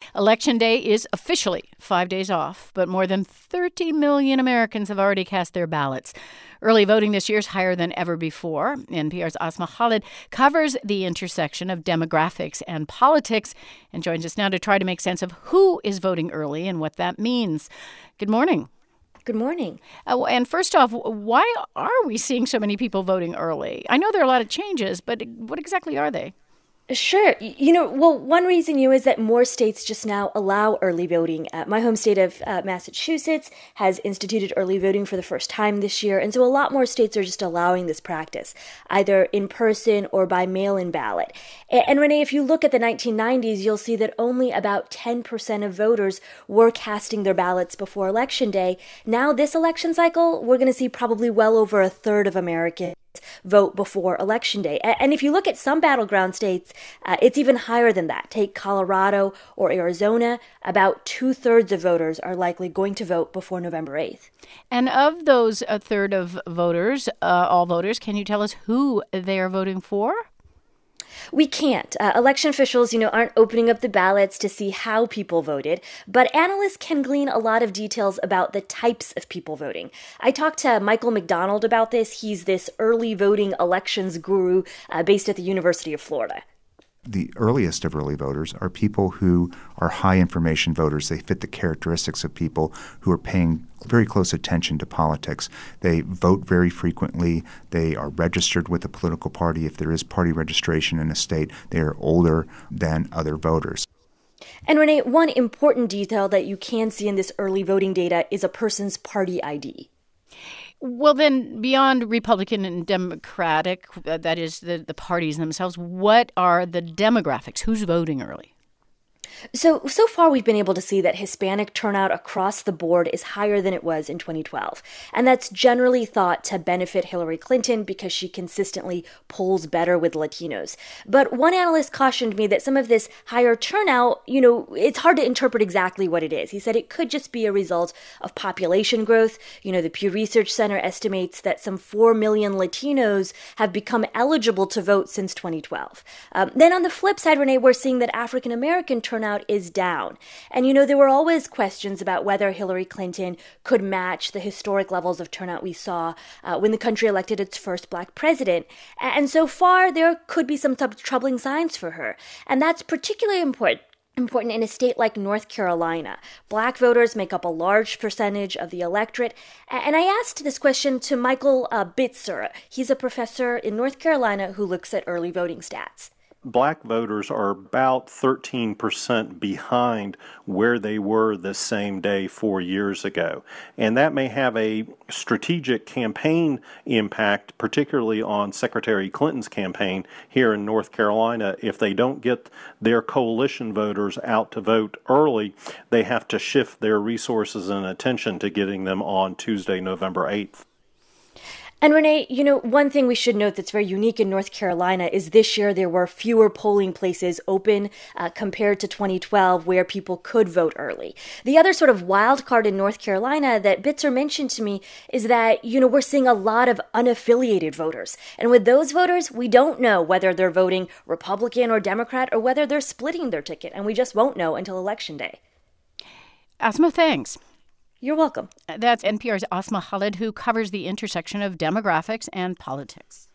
Election Day is officially 5 days off, but more than 30 million Americans have already cast their ballots. Early voting this year is higher than ever before. NPR's Asma Khalid covers the intersection of demographics and politics and joins us now to try to make sense of who is voting early and what that means. Good morning. Good morning. And first off, why are we seeing so many people voting early? I know there are a lot of changes, but what exactly are they? Sure. One reason is that more states just now allow early voting. My home state of Massachusetts has instituted early voting for the first time this year, and so a lot more states are just allowing this practice, either in person or by mail-in ballot. And Renee, if you look at the 1990s, you'll see that only about 10% of voters were casting their ballots before Election Day. Now, this election cycle, we're going to see probably well over a third of Americans vote before Election Day. And if you look at some battleground states, it's even higher than that. Take Colorado or Arizona, about 2/3 of voters are likely going to vote before November 8th. And of those a third of voters, all voters, can you tell us who they are voting for? We can't. Election officials, aren't opening up the ballots to see how people voted, but analysts can glean a lot of details about the types of people voting. I talked to Michael McDonald about this. He's this early voting elections guru based at the University of Florida. The earliest of early voters are people who are high information voters. They fit the characteristics of people who are paying very close attention to politics. They vote very frequently. They are registered with a political party. If there is party registration in a state, they are older than other voters. And Renee, one important detail that you can see in this early voting data is a person's party ID. Well, then, beyond Republican and Democratic, that is the parties themselves, what are the demographics? Who's voting early? So far we've been able to see that Hispanic turnout across the board is higher than it was in 2012. And that's generally thought to benefit Hillary Clinton because she consistently polls better with Latinos. But one analyst cautioned me that some of this higher turnout, it's hard to interpret exactly what it is. He said it could just be a result of population growth. The Pew Research Center estimates that some 4 million Latinos have become eligible to vote since 2012. Then on the flip side, Renee, we're seeing that African American turnout is down. And there were always questions about whether Hillary Clinton could match the historic levels of turnout we saw when the country elected its first black president. And so far, there could be some troubling signs for her. And that's particularly important in a state like North Carolina. Black voters make up a large percentage of the electorate. And I asked this question to Michael Bitzer. He's a professor in North Carolina who looks at early voting stats. Black voters are about 13% behind where they were the same day 4 years ago. And that may have a strategic campaign impact, particularly on Secretary Clinton's campaign here in North Carolina. If they don't get their coalition voters out to vote early, they have to shift their resources and attention to getting them on Tuesday, November 8th. And Renee, one thing we should note that's very unique in North Carolina is this year there were fewer polling places open compared to 2012 where people could vote early. The other sort of wild card in North Carolina that Bitzer mentioned to me is that, we're seeing a lot of unaffiliated voters. And with those voters, we don't know whether they're voting Republican or Democrat or whether they're splitting their ticket. And we just won't know until Election Day. Asma, thanks. You're welcome. That's NPR's Asma Khalid, who covers the intersection of demographics and politics.